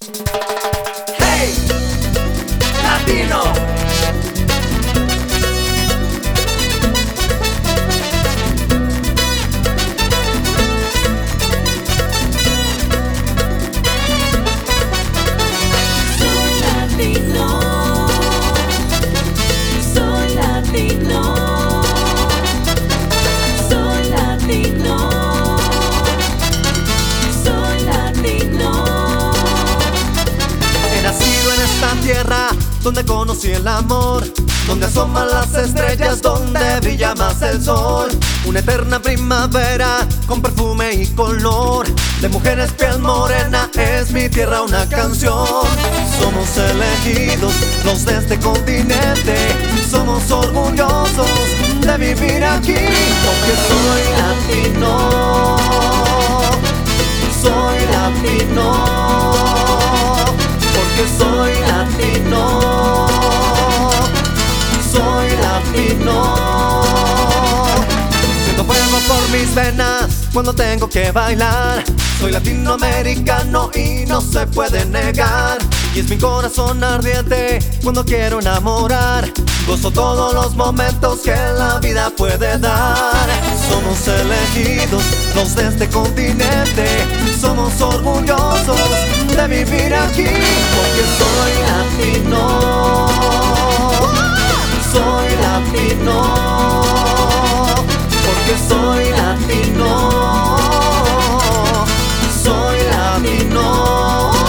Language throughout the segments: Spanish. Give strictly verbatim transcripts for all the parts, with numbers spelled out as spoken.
Hey, latino. Tierra donde conocí el amor, donde asoman las estrellas, donde brilla más el sol. Una eterna primavera con perfume y color, de mujeres piel morena es mi tierra una canción. Somos elegidos los de este continente, somos orgullosos de vivir aquí, porque soy latino, soy latino. Porque soy latino, soy latino. Siento fuego por mis venas cuando tengo que bailar. Soy latinoamericano y no se puede negar. Y es mi corazón ardiente cuando quiero enamorar. Gozo todos los momentos que la vida puede dar. Somos elegidos los de este continente, somos orgullosos de vivir aquí, porque soy latino, soy latino, porque soy latino, soy latino.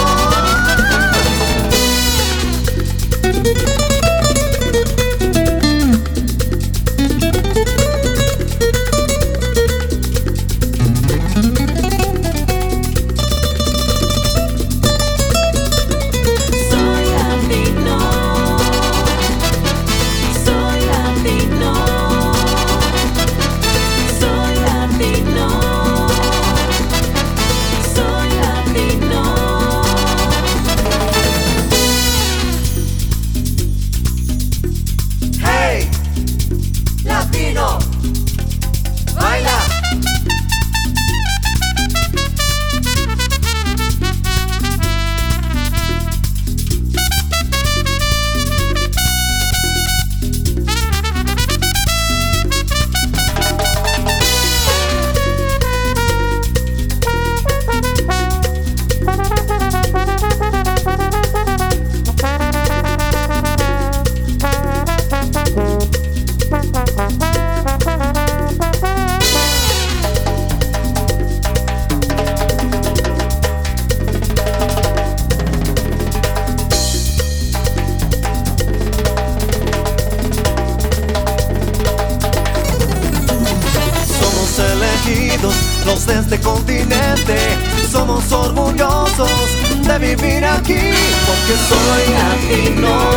Latino, baila. Los de este continente, somos orgullosos de vivir aquí, porque soy latino.